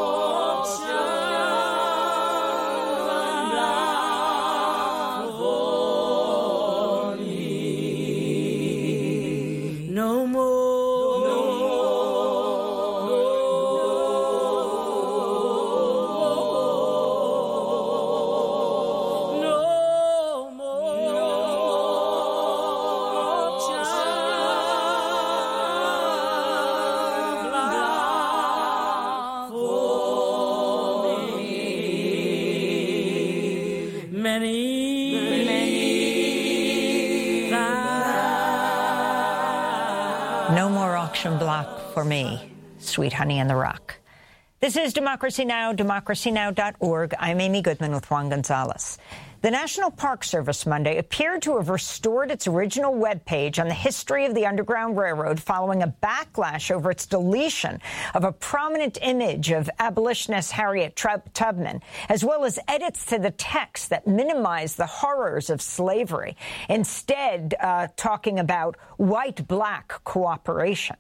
Block for me, Sweet Honey in the Rock. This is Democracy Now!, democracynow.org. I'm Amy Goodman with Juan Gonzalez. The National Park Service Monday appeared to have restored its original webpage on the history of the Underground Railroad following a backlash over its deletion of a prominent image of abolitionist Harriet Tubman, as well as edits to the text that minimize the horrors of slavery, instead talking about white-black cooperation.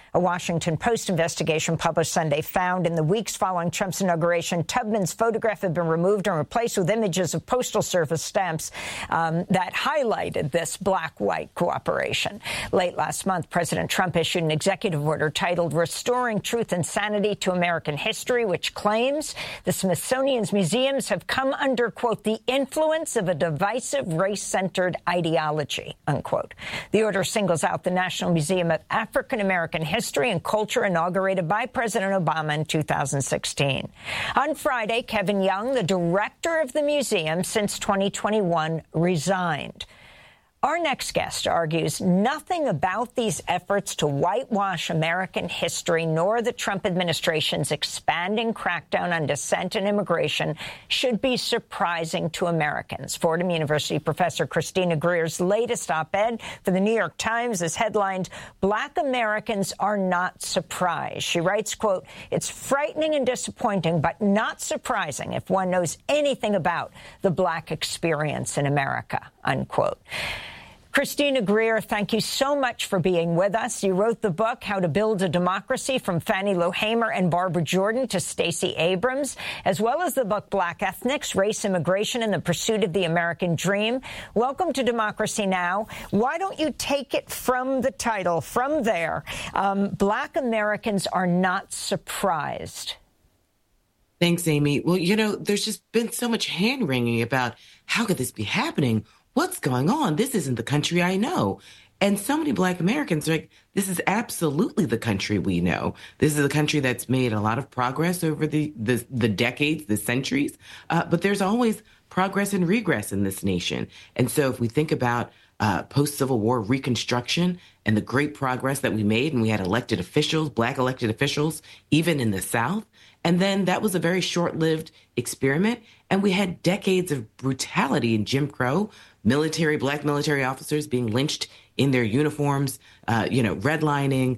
A Washington Post investigation published Sunday found in the weeks following Trump's inauguration, Tubman's photograph had been removed and replaced with images of Postal Service stamps that highlighted this black-white cooperation. Late last month, President Trump issued an executive order titled Restoring Truth and Sanity to American History, which claims the Smithsonian's museums have come under, quote, the influence of a divisive race-centered ideology, unquote. The order singles out the National Museum of African American History and Culture, inaugurated by President Obama in 2016. On Friday, Kevin Young, the director of the museum since 2021, resigned. Our next guest argues nothing about these efforts to whitewash American history nor the Trump administration's expanding crackdown on dissent and immigration should be surprising to Americans. Fordham University professor Christina Greer's latest op-ed for the New York Times is headlined, Black Americans Are Not Surprised. She writes, quote, it's frightening and disappointing, but not surprising if one knows anything about the Black experience in America, unquote. Christina Greer, thank you so much for being with us. You wrote the book, How to Build a Democracy, from Fannie Lou Hamer and Barbara Jordan to Stacey Abrams, as well as the book Black Ethnics, Race, Immigration, and the Pursuit of the American Dream. Welcome to Democracy Now! Why don't you take it from the title, from there, Black Americans Are Not Surprised? Thanks, Amy. Well, you know, there's just been so much hand-wringing about how could this be happening? What's going on? This isn't the country I know. And so many Black Americans are like, this is absolutely the country we know. This is a country that's made a lot of progress over the decades, the centuries. But there's always progress and regress in this nation. And so if we think about post-Civil War Reconstruction and the great progress that we made, and we had elected officials, Black elected officials, even in the South, and then that was a very short-lived experiment. And we had decades of brutality in Jim Crow, Black military officers being lynched in their uniforms, redlining,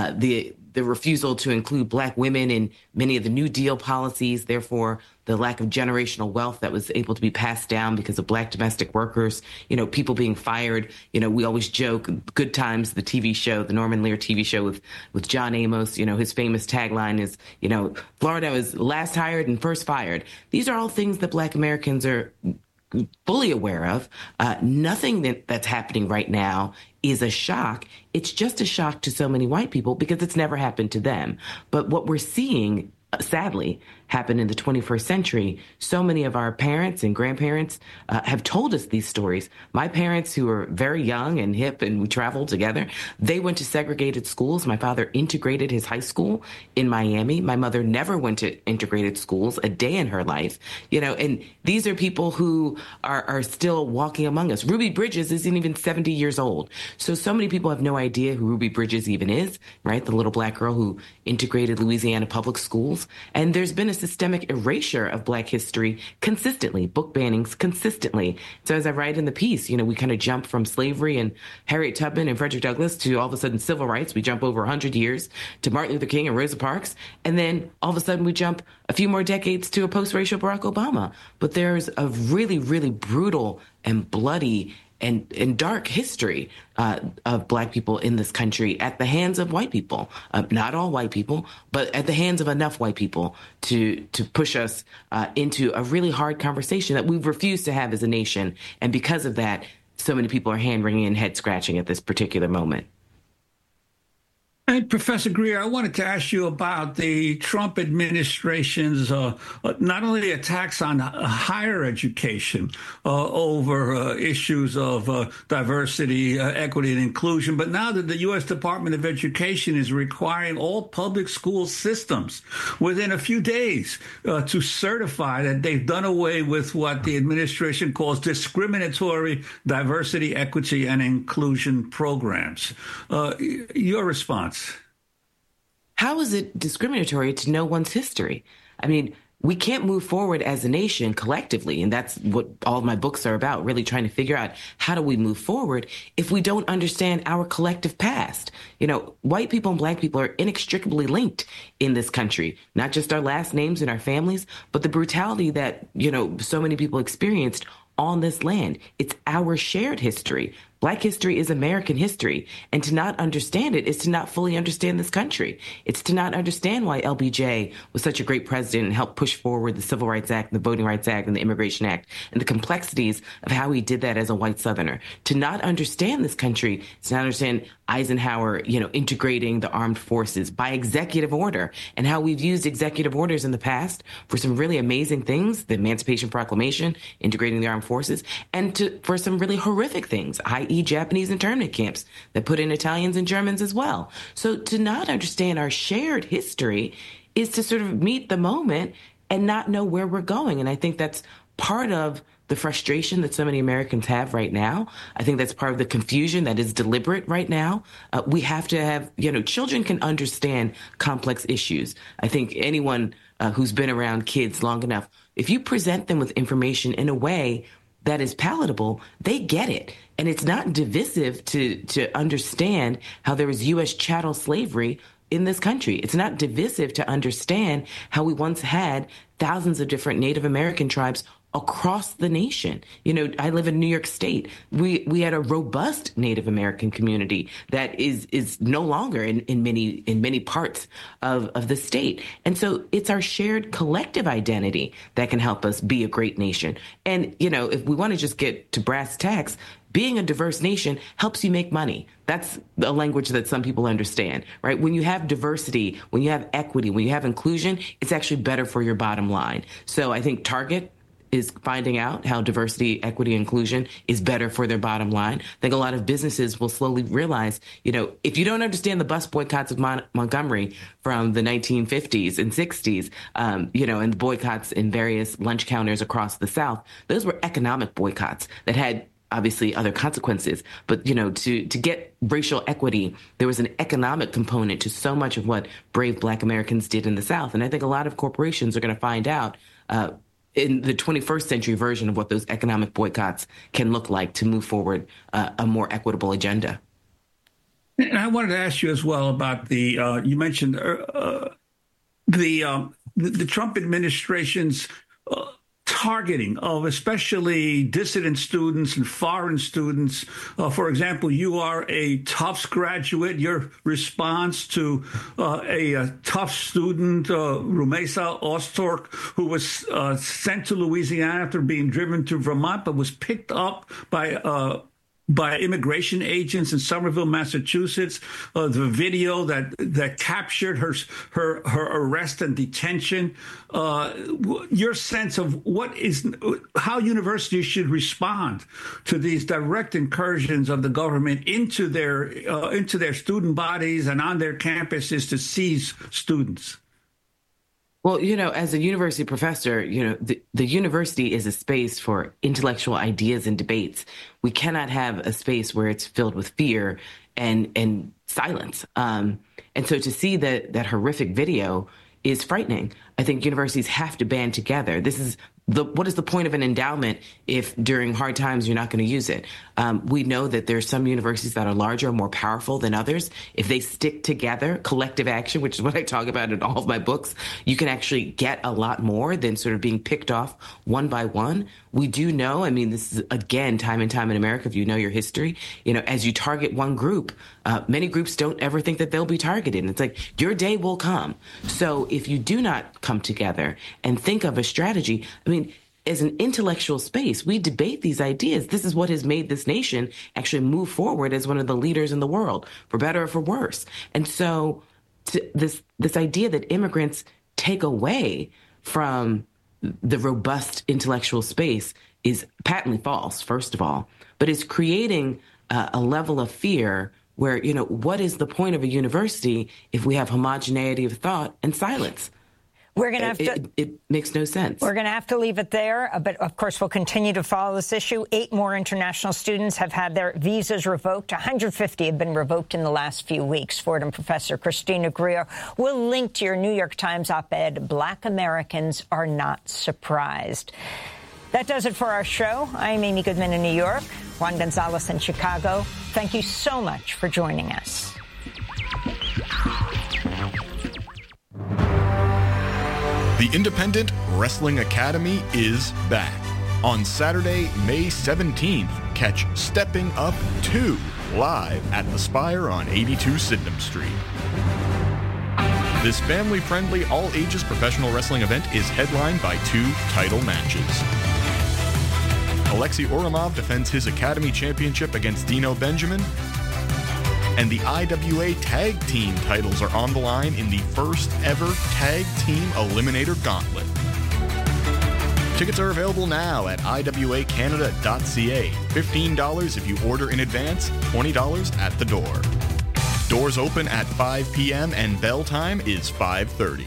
the refusal to include Black women in many of the New Deal policies, therefore the lack of generational wealth that was able to be passed down because of Black domestic workers, people being fired. We always joke, Good Times, the TV show, the Norman Lear TV show with John Amos, his famous tagline is, Florida was last hired and first fired. These are all things that Black Americans are fully aware of. Nothing that's happening right now is a shock. It's just a shock to so many white people because it's never happened to them. But what we're seeing, sadly, happen in the 21st century, so many of our parents and grandparents have told us these stories. My parents, who were very young and hip and we traveled together, they went to segregated schools. My father integrated his high school in Miami. My mother never went to integrated schools a day in her life. And these are people who are still walking among us. Ruby Bridges isn't even 70 years old. So many people have no idea who Ruby Bridges even is, right? The little Black girl who integrated Louisiana public schools. And there's been a systemic erasure of Black history consistently, book bannings consistently. So as I write in the piece, we kind of jump from slavery and Harriet Tubman and Frederick Douglass to all of a sudden civil rights. We jump over 100 years to Martin Luther King and Rosa Parks. And then all of a sudden we jump a few more decades to a post-racial Barack Obama. But there's a really, really brutal and bloody and dark history of Black people in this country at the hands of white people, not all white people, but at the hands of enough white people to push us into a really hard conversation that we've refused to have as a nation. And because of that, so many people are hand-wringing and head-scratching at this particular moment. And Professor Greer, I wanted to ask you about the Trump administration's not only attacks on higher education over issues of diversity, equity, and inclusion, but now that the U.S. Department of Education is requiring all public school systems within a few days to certify that they've done away with what the administration calls discriminatory diversity, equity, and inclusion programs. Your response? How is it discriminatory to know one's history? I mean, we can't move forward as a nation collectively, and that's what all of my books are about, really trying to figure out how do we move forward if we don't understand our collective past. White people and Black people are inextricably linked in this country, not just our last names and our families, but the brutality that, so many people experienced on this land. It's our shared history. Black history is American history. And to not understand it is to not fully understand this country. It's to not understand why LBJ was such a great president and helped push forward the Civil Rights Act, the Voting Rights Act, and the Immigration Act, and the complexities of how he did that as a white Southerner. To not understand this country is to not understand Eisenhower, integrating the armed forces by executive order, and how we've used executive orders in the past for some really amazing things, the Emancipation Proclamation, integrating the armed forces, and for some really horrific things, i.e. Japanese internment camps that put in Italians and Germans as well. So to not understand our shared history is to sort of meet the moment and not know where we're going. And I think that's part of the frustration that so many Americans have right now. I think that's part of the confusion that is deliberate right now. We have to have, children can understand complex issues. I think anyone who's been around kids long enough, if you present them with information in a way that is palatable, they get it. And it's not divisive to understand how there was U.S. chattel slavery in this country. It's not divisive to understand how we once had thousands of different Native American tribes across the nation. I live in New York State. We had a robust Native American community that is no longer in many parts of the state. And so it's our shared collective identity that can help us be a great nation. And, if we want to just get to brass tacks, being a diverse nation helps you make money. That's a language that some people understand, right? When you have diversity, when you have equity, when you have inclusion, it's actually better for your bottom line. So I think Target is finding out how diversity, equity, inclusion is better for their bottom line. I think a lot of businesses will slowly realize, if you don't understand the bus boycotts of Montgomery from the 1950s and 60s, and the boycotts in various lunch counters across the South, those were economic boycotts that had obviously other consequences. But, to get racial equity, there was an economic component to so much of what brave Black Americans did in the South. And I think a lot of corporations are going to find out in the 21st century version of what those economic boycotts can look like to move forward a more equitable agenda. And I wanted to ask you as well about you mentioned the Trump administration's targeting of especially dissident students and foreign students. For example, you are a Tufts graduate. Your response to a Tufts student, Rumesa Ostork, who was sent to Louisiana after being driven to Vermont, but was picked up by immigration agents in Somerville, Massachusetts. The video that captured her arrest and detention. Your sense of how universities should respond to these direct incursions of the government into their student bodies and on their campuses to seize students. Well, as a university professor, the university is a space for intellectual ideas and debates. We cannot have a space where it's filled with fear and silence. And so to see that horrific video is frightening. I think universities have to band together. What is the point of an endowment if during hard times you're not going to use it? We know that there are some universities that are larger and more powerful than others. If they stick together, collective action, which is what I talk about in all of my books, you can actually get a lot more than sort of being picked off one by one. We do know, this is, again, time and time in America, if you know your history, as you target one group, many groups don't ever think that they'll be targeted. And it's like, your day will come. So if you do not come together and think of a strategy, as an intellectual space, we debate these ideas. This is what has made this nation actually move forward as one of the leaders in the world, for better or for worse. And so this idea that immigrants take away from the robust intellectual space is patently false, first of all, but it's creating a level of fear where, what is the point of a university if we have homogeneity of thought and silence? We're going to have to. It makes no sense. We're going to have to leave it there. But of course, we'll continue to follow this issue. 8 more international students have had their visas revoked. 150 have been revoked in the last few weeks. Fordham professor Christina Greer will link to your New York Times op-ed, Black Americans Are Not Surprised. That does it for our show. I'm Amy Goodman in New York, Juan Gonzalez in Chicago. Thank you so much for joining us. The Independent Wrestling Academy is back. On Saturday, May 17th, Catch Stepping Up 2 live at the Spire on 82 Sydenham Street. This family-friendly, all-ages professional wrestling event is headlined by 2 title matches. Alexei Oromov defends his Academy Championship against Dino Benjamin, and the IWA Tag Team titles are on the line in the first ever Tag Team Eliminator Gauntlet. Tickets are available now at iwacanada.ca. $15 if you order in advance, $20 at the door. Doors open at 5 p.m. and bell time is 5:30.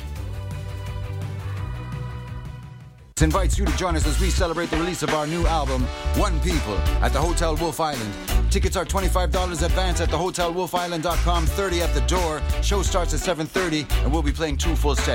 Invites you to join us as we celebrate the release of our new album, One People, at the Hotel Wolf Island. Tickets are $25 advance at thehotelwolfisland.com, $30 at the door. Show starts at 7:30, and we'll be playing 2 full sets.